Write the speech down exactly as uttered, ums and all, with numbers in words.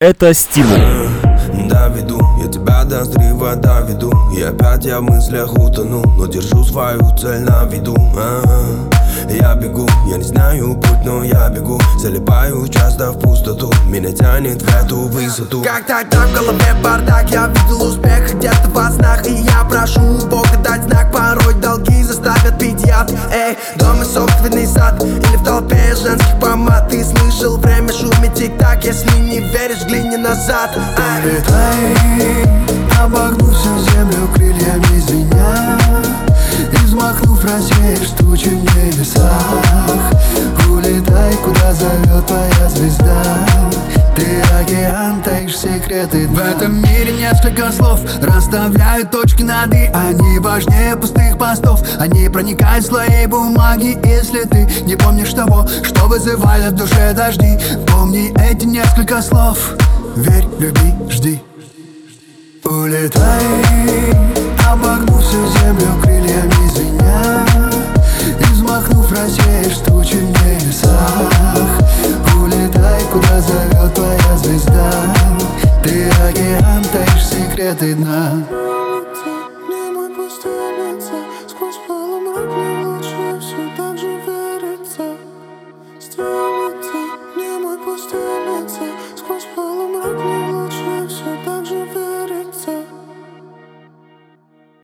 Это стимул. Доведу, я тебя до взрыва доведу. И опять я в мыслях утону, но держу свою цель на виду. А-а-а. Я бегу, я не знаю путь, но я бегу. Залипаю часто в пустоту, меня тянет в эту высоту. Как тогда в голове бардак, я видел успех где-то во снах. И я прошу Бога дать знак, порой долги заставят пить яд. Эй, дом и собственный сад, или в толпе женских помад. Ты слышал, время шумит тик-так, если не веришь, взгляни назад. Улетай, обогнув всю землю крыльями звеня, и взмахнув рассеешь тучи в небесах. Улетай, куда зовет твоя звезда. Ты океан, таишь секреты дна. В этом мире несколько слов расставляют точки над «и». Они важнее пустых постов, они проникают в слои бумаги. Если ты не помнишь того, что вызывает в душе дожди, помни эти несколько слов. Верь, люби, жди. Улетай, обогнув всю землю крыльями звеня, и взмахнув рассеешь тучи в небесах. Улетай, куда зовет твоя звезда. Ты океан, таишь секреты дна. Не мой пустое лицо, сквозь полумрак мне лучше все так же верится. Сделай ты, не мой пустой